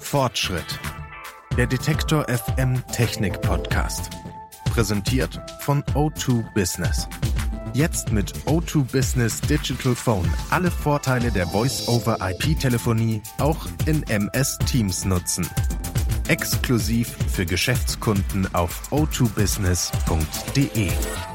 Fortschritt. Der Detektor FM Technik Podcast. Präsentiert von O2 Business. Jetzt mit O2 Business Digital Phone alle Vorteile der Voice-over-IP-Telefonie auch in MS Teams nutzen. Exklusiv für Geschäftskunden auf o2business.de.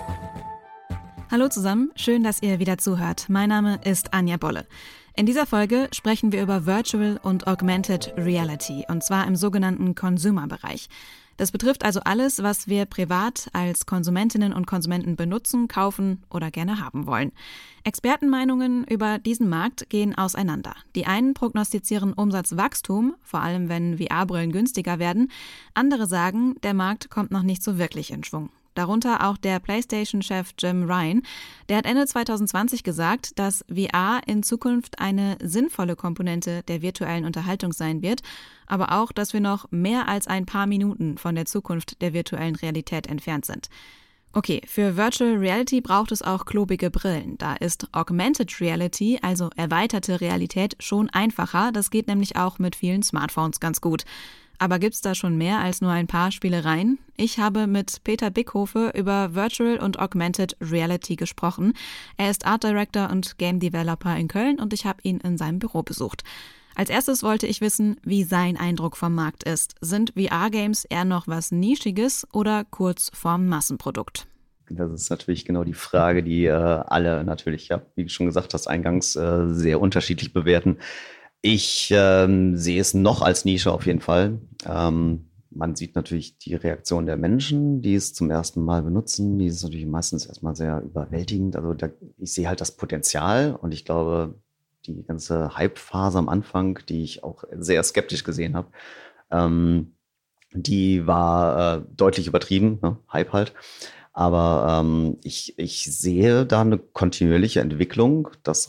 Hallo zusammen, schön, dass ihr wieder zuhört. Mein Name ist Anja Bolle. In dieser Folge sprechen wir über Virtual und Augmented Reality, und zwar im sogenannten Consumer-Bereich. Das betrifft also alles, was wir privat als Konsumentinnen und Konsumenten benutzen, kaufen oder gerne haben wollen. Expertenmeinungen über diesen Markt gehen auseinander. Die einen prognostizieren Umsatzwachstum, vor allem wenn VR-Brillen günstiger werden. Andere sagen, der Markt kommt noch nicht so wirklich in Schwung. Darunter auch der PlayStation-Chef Jim Ryan. Der hat Ende 2020 gesagt, dass VR in Zukunft eine sinnvolle Komponente der virtuellen Unterhaltung sein wird, aber auch, dass wir noch mehr als ein paar Minuten von der Zukunft der virtuellen Realität entfernt sind. Okay, für Virtual Reality braucht es auch klobige Brillen. Da ist Augmented Reality, also erweiterte Realität, schon einfacher. Das geht nämlich auch mit vielen Smartphones ganz gut. Aber gibt's da schon mehr als nur ein paar Spielereien? Ich habe mit Peter Bickhofe über Virtual und Augmented Reality gesprochen. Er ist Art Director und Game Developer in Köln und ich habe ihn in seinem Büro besucht. Als erstes wollte ich wissen, wie sein Eindruck vom Markt ist. Sind VR-Games eher noch was Nischiges oder kurz vorm Massenprodukt? Das ist natürlich genau die Frage, die alle natürlich, ja, wie du schon gesagt hast, eingangs sehr unterschiedlich bewerten. Ich sehe es noch als Nische auf jeden Fall. Man sieht natürlich die Reaktion der Menschen, die es zum ersten Mal benutzen. Die ist natürlich meistens erstmal sehr überwältigend. Also ich sehe halt das Potenzial und ich glaube, die ganze Hype-Phase am Anfang, die ich auch sehr skeptisch gesehen habe, die war deutlich übertrieben, ne? Hype halt. Aber ich sehe da eine kontinuierliche Entwicklung, dass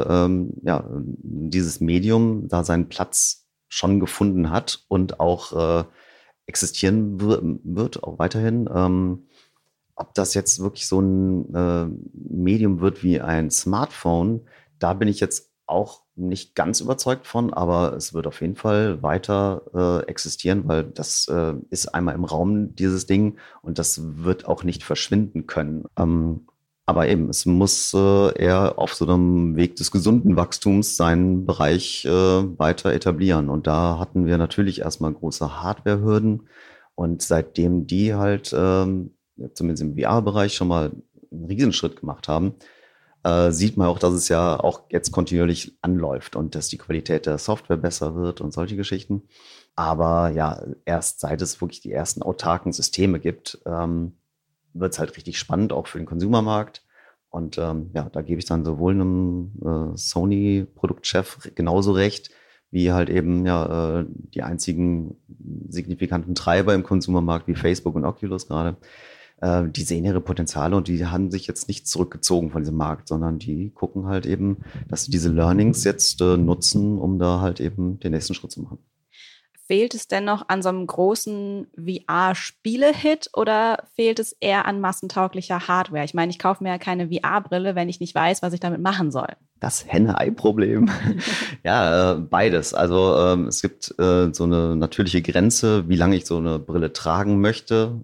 dieses Medium da seinen Platz schon gefunden hat und auch existieren wird, auch weiterhin. Ob das jetzt wirklich so ein Medium wird wie ein Smartphone, da bin ich jetzt auch nicht ganz überzeugt von, aber es wird auf jeden Fall weiter existieren, weil das ist einmal im Raum, dieses Ding, und das wird auch nicht verschwinden können. Aber eben, es muss eher auf so einem Weg des gesunden Wachstums seinen Bereich weiter etablieren. Und da hatten wir natürlich erstmal große Hardwarehürden. Und seitdem die halt zumindest im VR-Bereich schon mal einen Riesenschritt gemacht haben, sieht man auch, dass es ja auch jetzt kontinuierlich anläuft und dass die Qualität der Software besser wird und solche Geschichten. Aber ja, erst seit es wirklich die ersten autarken Systeme gibt, wird es halt richtig spannend, auch für den Konsumermarkt. Und da gebe ich dann sowohl einem Sony-Produktchef genauso recht, wie halt eben die einzigen signifikanten Treiber im Konsumermarkt wie Facebook und Oculus gerade. Die sehen ihre Potenziale und die haben sich jetzt nicht zurückgezogen von diesem Markt, sondern die gucken halt eben, dass sie diese Learnings jetzt nutzen, um da halt eben den nächsten Schritt zu machen. Fehlt es denn noch an so einem großen VR-Spiele-Hit oder fehlt es eher an massentauglicher Hardware? Ich meine, ich kaufe mir ja keine VR-Brille, wenn ich nicht weiß, was ich damit machen soll. Das Henne-Ei-Problem. Ja, beides. Also es gibt so eine natürliche Grenze, wie lange ich so eine Brille tragen möchte.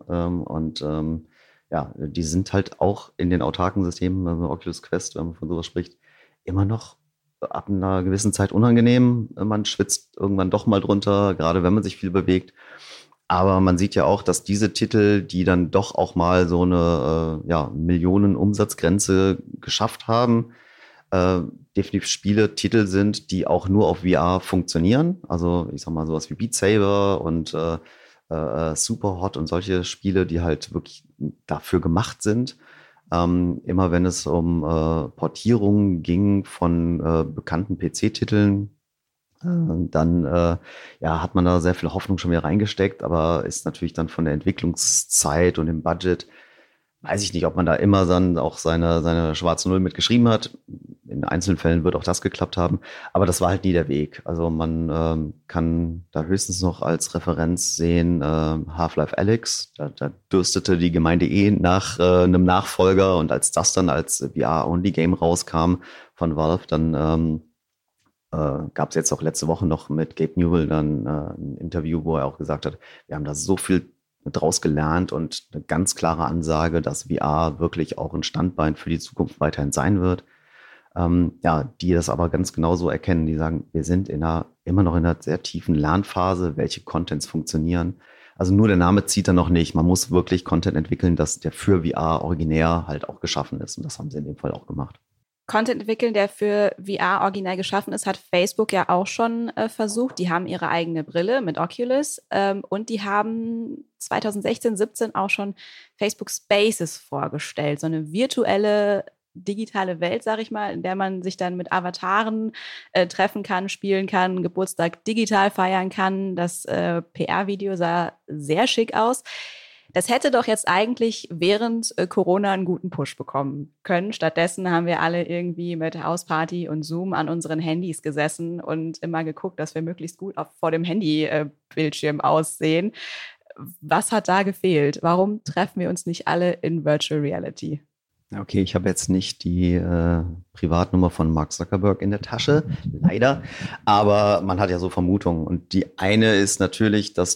Die sind halt auch in den autarken Systemen, also Oculus Quest, wenn man von sowas spricht, immer noch ab einer gewissen Zeit unangenehm. Man schwitzt irgendwann doch mal drunter, gerade wenn man sich viel bewegt. Aber man sieht ja auch, dass diese Titel, die dann doch auch mal so eine Millionen-Umsatzgrenze geschafft haben, definitiv Spieletitel sind, die auch nur auf VR funktionieren. Also ich sag mal sowas wie Beat Saber und Superhot und solche Spiele, die halt wirklich dafür gemacht sind. Immer wenn es um Portierungen ging von bekannten PC-Titeln, dann hat man da sehr viel Hoffnung schon wieder reingesteckt, aber ist natürlich dann von der Entwicklungszeit und dem Budget, weiß ich nicht, ob man da immer dann auch seine schwarze Null mitgeschrieben hat. In einzelnen Fällen wird auch das geklappt haben, aber das war halt nie der Weg. Also man kann da höchstens noch als Referenz sehen Half-Life Alyx. Da dürstete die Gemeinde nach einem Nachfolger, und als das dann als VR-Only-Game rauskam von Valve, dann gab es jetzt auch letzte Woche noch mit Gabe Newell dann ein Interview, wo er auch gesagt hat, wir haben da so viel draus gelernt und eine ganz klare Ansage, dass VR wirklich auch ein Standbein für die Zukunft weiterhin sein wird. Die das aber ganz genauso erkennen, die sagen, wir sind immer noch in einer sehr tiefen Lernphase, welche Contents funktionieren. Also nur der Name zieht er noch nicht. Man muss wirklich Content entwickeln, dass der für VR originär halt auch geschaffen ist. Und das haben sie in dem Fall auch gemacht. Content entwickeln, der für VR originär geschaffen ist, hat Facebook ja auch schon versucht. Die haben ihre eigene Brille mit Oculus und die haben 2016, 17 auch schon Facebook Spaces vorgestellt. So eine virtuelle digitale Welt, sage ich mal, in der man sich dann mit Avataren treffen kann, spielen kann, Geburtstag digital feiern kann. Das PR-Video sah sehr schick aus. Das hätte doch jetzt eigentlich während Corona einen guten Push bekommen können. Stattdessen haben wir alle irgendwie mit Hausparty und Zoom an unseren Handys gesessen und immer geguckt, dass wir möglichst gut vor dem Handybildschirm aussehen. Was hat da gefehlt? Warum treffen wir uns nicht alle in Virtual Reality? Okay, ich habe jetzt nicht die Privatnummer von Mark Zuckerberg in der Tasche, leider. Aber man hat ja so Vermutungen. Und die eine ist natürlich, dass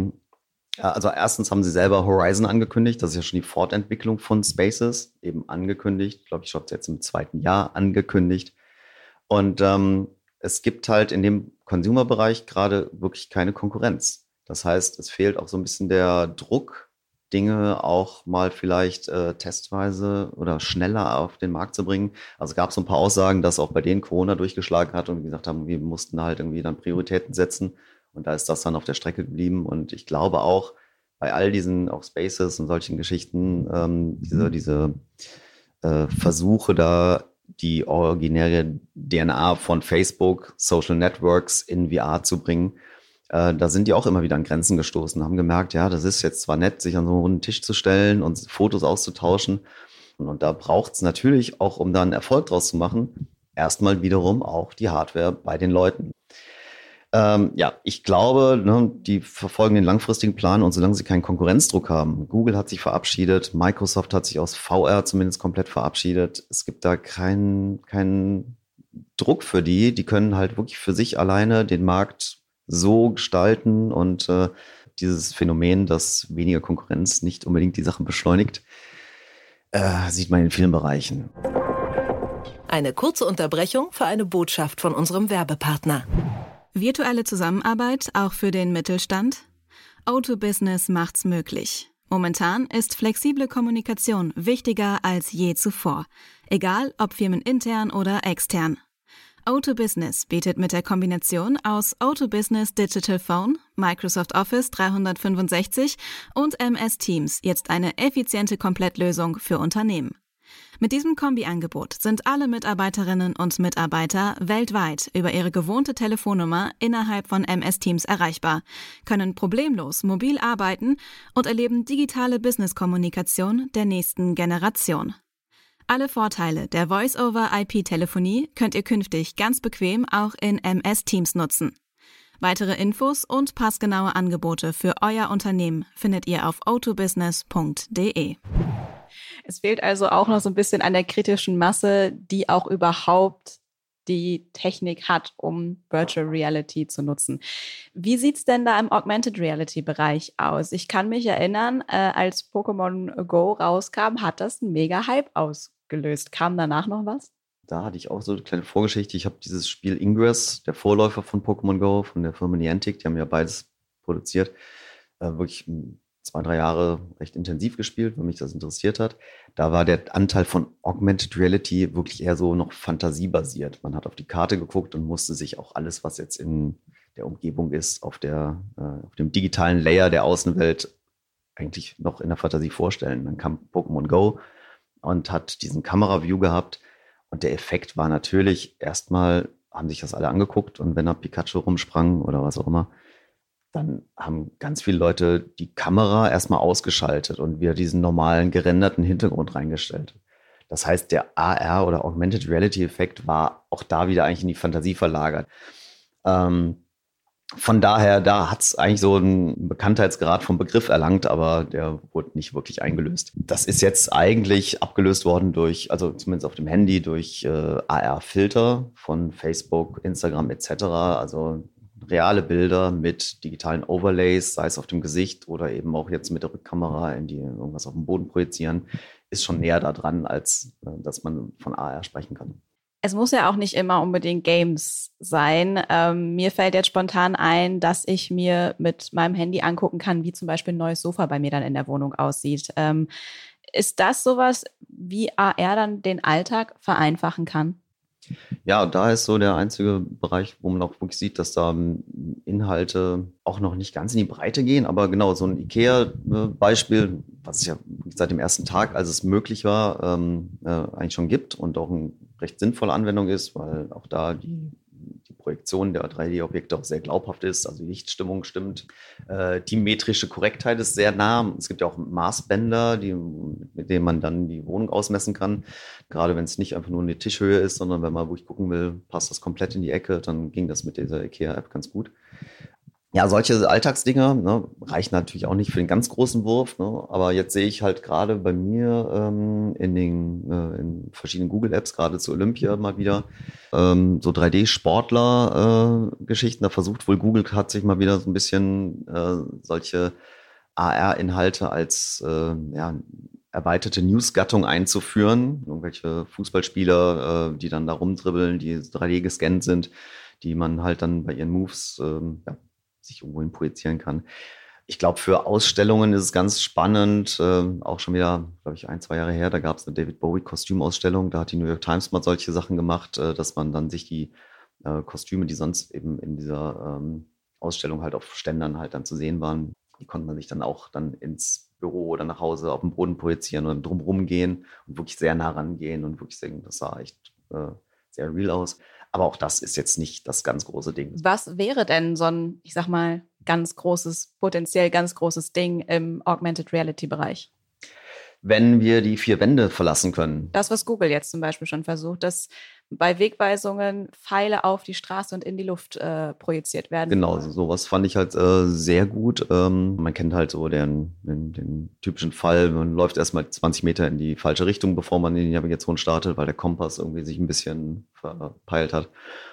also erstens haben sie selber Horizon angekündigt. Das ist ja schon die Fortentwicklung von Spaces, eben angekündigt. Ich glaube, jetzt im 2. Jahr angekündigt. Und es gibt halt in dem Consumer-Bereich gerade wirklich keine Konkurrenz. Das heißt, es fehlt auch so ein bisschen der Druck, Dinge auch mal vielleicht testweise oder schneller auf den Markt zu bringen. Also es gab so ein paar Aussagen, dass auch bei denen Corona durchgeschlagen hat und gesagt haben, wir mussten halt irgendwie dann Prioritäten setzen. Und da ist das dann auf der Strecke geblieben. Und ich glaube auch bei all diesen auch Spaces und solchen Geschichten, diese Versuche da, die originäre DNA von Facebook, Social Networks in VR zu bringen, da sind die auch immer wieder an Grenzen gestoßen, haben gemerkt, ja, das ist jetzt zwar nett, sich an so einen runden Tisch zu stellen und Fotos auszutauschen. Und da braucht es natürlich auch, um da einen Erfolg draus zu machen, erstmal wiederum auch die Hardware bei den Leuten. Ich glaube, die verfolgen den langfristigen Plan und solange sie keinen Konkurrenzdruck haben, Google hat sich verabschiedet, Microsoft hat sich aus VR zumindest komplett verabschiedet. Es gibt da keinen Druck für die können halt wirklich für sich alleine den Markt so gestalten und dieses Phänomen, dass weniger Konkurrenz nicht unbedingt die Sachen beschleunigt, sieht man in vielen Bereichen. Eine kurze Unterbrechung für eine Botschaft von unserem Werbepartner. Virtuelle Zusammenarbeit auch für den Mittelstand? O2 Business macht's möglich. Momentan ist flexible Kommunikation wichtiger als je zuvor, egal ob firmenintern oder extern. O2 Business bietet mit der Kombination aus O2 Business Digital Phone, Microsoft Office 365 und MS Teams jetzt eine effiziente Komplettlösung für Unternehmen. Mit diesem Kombiangebot sind alle Mitarbeiterinnen und Mitarbeiter weltweit über ihre gewohnte Telefonnummer innerhalb von MS Teams erreichbar, können problemlos mobil arbeiten und erleben digitale Business-Kommunikation der nächsten Generation. Alle Vorteile der Voice-over-IP-Telefonie könnt ihr künftig ganz bequem auch in MS Teams nutzen. Weitere Infos und passgenaue Angebote für euer Unternehmen findet ihr auf o2business.de. Es fehlt also auch noch so ein bisschen an der kritischen Masse, die auch überhaupt die Technik hat, um Virtual Reality zu nutzen. Wie sieht's denn da im Augmented Reality Bereich aus? Ich kann mich erinnern, als Pokémon Go rauskam, hat das einen mega Hype ausgelöst. Kam danach noch was? Da hatte ich auch so eine kleine Vorgeschichte. Ich habe dieses Spiel Ingress, der Vorläufer von Pokémon Go, von der Firma Niantic, die haben ja beides produziert, wirklich 2-3 Jahre recht intensiv gespielt, weil mich das interessiert hat. Da war der Anteil von Augmented Reality wirklich eher so noch fantasiebasiert. Man hat auf die Karte geguckt und musste sich auch alles, was jetzt in der Umgebung ist, auf dem digitalen Layer der Außenwelt eigentlich noch in der Fantasie vorstellen. Dann kam Pokémon Go und hat diesen Kamera-View gehabt. Und der Effekt war natürlich, erstmal haben sich das alle angeguckt und wenn da Pikachu rumsprang oder was auch immer, dann haben ganz viele Leute die Kamera erstmal ausgeschaltet und wieder diesen normalen gerenderten Hintergrund reingestellt. Das heißt, der AR oder Augmented Reality Effekt war auch da wieder eigentlich in die Fantasie verlagert. Von daher, da hat es eigentlich so einen Bekanntheitsgrad vom Begriff erlangt, aber der wurde nicht wirklich eingelöst. Das ist jetzt eigentlich abgelöst worden durch, also zumindest auf dem Handy, durch AR-Filter von Facebook, Instagram etc. Also reale Bilder mit digitalen Overlays, sei es auf dem Gesicht oder eben auch jetzt mit der Rückkamera, in die irgendwas auf dem Boden projizieren, ist schon näher da dran, als dass man von AR sprechen kann. Es muss ja auch nicht immer unbedingt Games sein. Mir fällt jetzt spontan ein, dass ich mir mit meinem Handy angucken kann, wie zum Beispiel ein neues Sofa bei mir dann in der Wohnung aussieht. Ist das sowas, wie AR dann den Alltag vereinfachen kann? Ja, da ist so der einzige Bereich, wo man auch wirklich sieht, dass da Inhalte auch noch nicht ganz in die Breite gehen. Aber genau, so ein IKEA-Beispiel, was es ja seit dem ersten Tag, als es möglich war, eigentlich schon gibt und auch eine recht sinnvolle Anwendung ist, weil auch da die Projektion der 3D-Objekte auch sehr glaubhaft ist, also die Lichtstimmung stimmt. Die metrische Korrektheit ist sehr nah. Es gibt ja auch Maßbänder, mit denen man dann die Wohnung ausmessen kann. Gerade wenn es nicht einfach nur eine Tischhöhe ist, sondern wenn man, wo ich gucken will, passt das komplett in die Ecke, dann ging das mit dieser IKEA-App ganz gut. Ja, solche Alltagsdinger, ne, reichen natürlich auch nicht für den ganz großen Wurf, ne, aber jetzt sehe ich halt gerade bei mir in verschiedenen Google-Apps, gerade zu Olympia mal wieder, so 3D-Sportler-Geschichten. Da versucht wohl Google tatsächlich mal wieder so ein bisschen solche AR-Inhalte als erweiterte News-Gattung einzuführen. Irgendwelche Fußballspieler, die dann da rumdribbeln, die 3D gescannt sind, die man halt dann bei ihren Moves sich irgendwo hin projizieren kann. Ich glaube, für Ausstellungen ist es ganz spannend, auch schon wieder, glaube ich, 1-2 Jahre her, da gab es eine David Bowie-Kostümausstellung, da hat die New York Times mal solche Sachen gemacht, dass man dann sich die Kostüme, die sonst eben in dieser Ausstellung halt auf Ständern halt dann zu sehen waren, die konnte man sich dann auch dann ins Büro oder nach Hause auf den Boden projizieren und drumherum gehen und wirklich sehr nah rangehen und wirklich sagen, das sah echt sehr real aus. Aber auch das ist jetzt nicht das ganz große Ding. Was wäre denn so ein, ich sag mal, potenziell ganz großes Ding im Augmented Reality-Bereich? Wenn wir die 4 Wände verlassen können. Das, was Google jetzt zum Beispiel schon versucht, dass bei Wegweisungen Pfeile auf die Straße und in die Luft projiziert werden. Genau, sowas fand ich halt sehr gut. Man kennt halt so den typischen Fall, man läuft erstmal 20 Meter in die falsche Richtung, bevor man in die Navigation startet, weil der Kompass irgendwie sich ein bisschen verpeilt hat.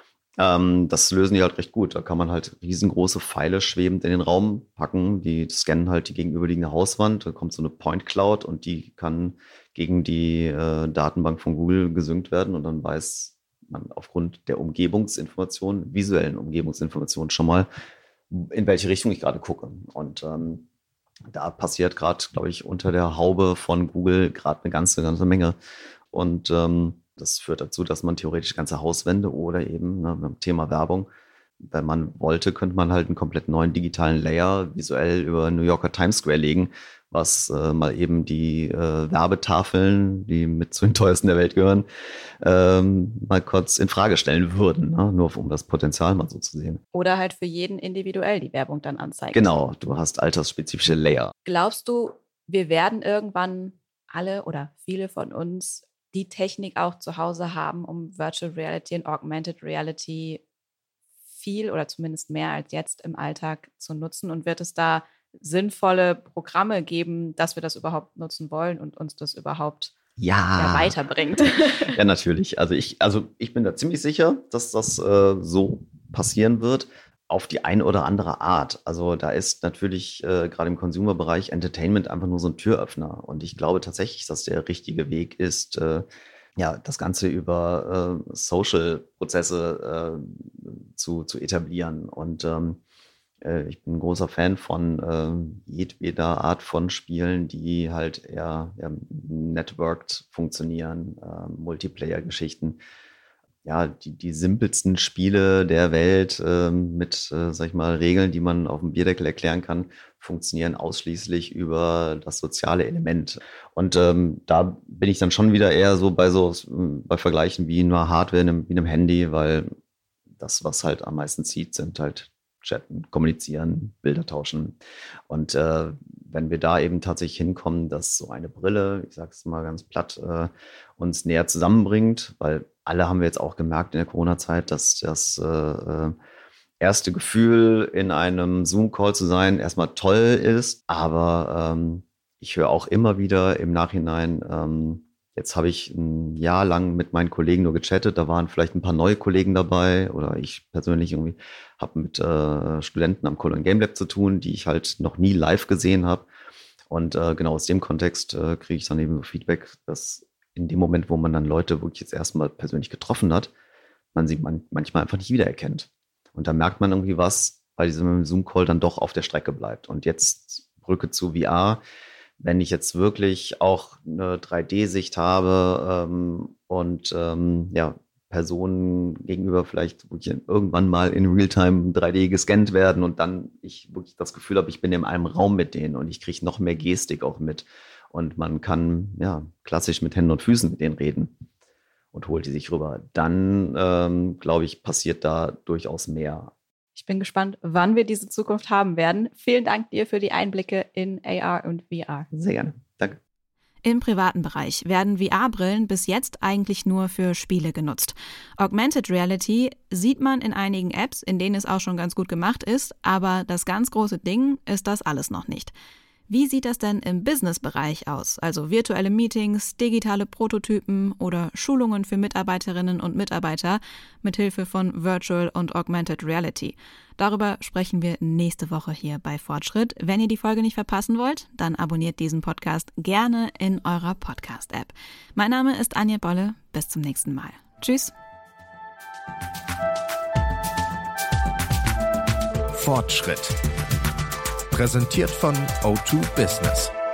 Das lösen die halt recht gut. Da kann man halt riesengroße Pfeile schwebend in den Raum packen. Die scannen halt die gegenüberliegende Hauswand. Da kommt so eine Point Cloud und die kann gegen die Datenbank von Google gesynkt werden. Und dann weiß man aufgrund der Umgebungsinformation, visuellen Umgebungsinformation schon mal, in welche Richtung ich gerade gucke. Und da passiert gerade, glaube ich, unter der Haube von Google gerade eine ganze Menge. Und das führt dazu, dass man theoretisch ganze Hauswände oder eben beim Thema Werbung, wenn man wollte, könnte man halt einen komplett neuen digitalen Layer visuell über New Yorker Times Square legen, was mal eben die Werbetafeln, die mit zu den teuersten der Welt gehören, mal kurz in Frage stellen würden, ne? Nur um das Potenzial mal so zu sehen. Oder halt für jeden individuell die Werbung dann anzeigen. Genau, du hast altersspezifische Layer. Glaubst du, wir werden irgendwann alle oder viele von uns die Technik auch zu Hause haben, um Virtual Reality und Augmented Reality viel oder zumindest mehr als jetzt im Alltag zu nutzen? Und wird es da sinnvolle Programme geben, dass wir das überhaupt nutzen wollen und uns das überhaupt weiterbringt? Ja, natürlich. Also ich bin da ziemlich sicher, dass das so passieren wird. Auf die eine oder andere Art. Also da ist natürlich gerade im Consumer-Bereich Entertainment einfach nur so ein Türöffner. Und ich glaube tatsächlich, dass der richtige Weg ist, das Ganze über Social-Prozesse zu etablieren. Und ich bin ein großer Fan von jedweder Art von Spielen, die halt eher networked funktionieren, Multiplayer-Geschichten. Ja, die simpelsten Spiele der Welt mit, sag ich mal, Regeln, die man auf dem Bierdeckel erklären kann, funktionieren ausschließlich über das soziale Element. Und da bin ich dann schon wieder eher so bei Vergleichen wie einer Hardware wie einem Handy, weil das, was halt am meisten zieht, sind halt chatten, kommunizieren, Bilder tauschen. Und wenn wir da eben tatsächlich hinkommen, dass so eine Brille, ich sage es mal ganz platt, uns näher zusammenbringt, weil alle haben wir jetzt auch gemerkt in der Corona-Zeit, dass das erste Gefühl, in einem Zoom-Call zu sein, erstmal toll ist. Aber ich höre auch immer wieder im Nachhinein, jetzt habe ich ein Jahr lang mit meinen Kollegen nur gechattet, da waren vielleicht ein paar neue Kollegen dabei oder ich persönlich irgendwie habe mit Studenten am Cologne Game Lab zu tun, die ich halt noch nie live gesehen habe. Und genau aus dem Kontext kriege ich dann eben Feedback, dass in dem Moment, wo man dann Leute wirklich jetzt erstmal persönlich getroffen hat, man sie manchmal einfach nicht wiedererkennt. Und da merkt man irgendwie was, bei diesem Zoom-Call dann doch auf der Strecke bleibt. Und jetzt Brücke zu VR. Wenn ich jetzt wirklich auch eine 3D-Sicht habe und Personen gegenüber vielleicht wirklich irgendwann mal in Realtime 3D gescannt werden und dann ich wirklich das Gefühl habe, ich bin in einem Raum mit denen und ich kriege noch mehr Gestik auch mit. Und man kann klassisch mit Händen und Füßen mit denen reden und holt die sich rüber. Dann, glaube ich, passiert da durchaus mehr. Ich bin gespannt, wann wir diese Zukunft haben werden. Vielen Dank dir für die Einblicke in AR und VR. Sehr gerne. Danke. Im privaten Bereich werden VR-Brillen bis jetzt eigentlich nur für Spiele genutzt. Augmented Reality sieht man in einigen Apps, in denen es auch schon ganz gut gemacht ist, aber das ganz große Ding ist das alles noch nicht. Wie sieht das denn im Business-Bereich aus? Also virtuelle Meetings, digitale Prototypen oder Schulungen für Mitarbeiterinnen und Mitarbeiter mithilfe von Virtual und Augmented Reality. Darüber sprechen wir nächste Woche hier bei Fortschritt. Wenn ihr die Folge nicht verpassen wollt, dann abonniert diesen Podcast gerne in eurer Podcast-App. Mein Name ist Anja Bolle. Bis zum nächsten Mal. Tschüss. Fortschritt. Präsentiert von O2 Business.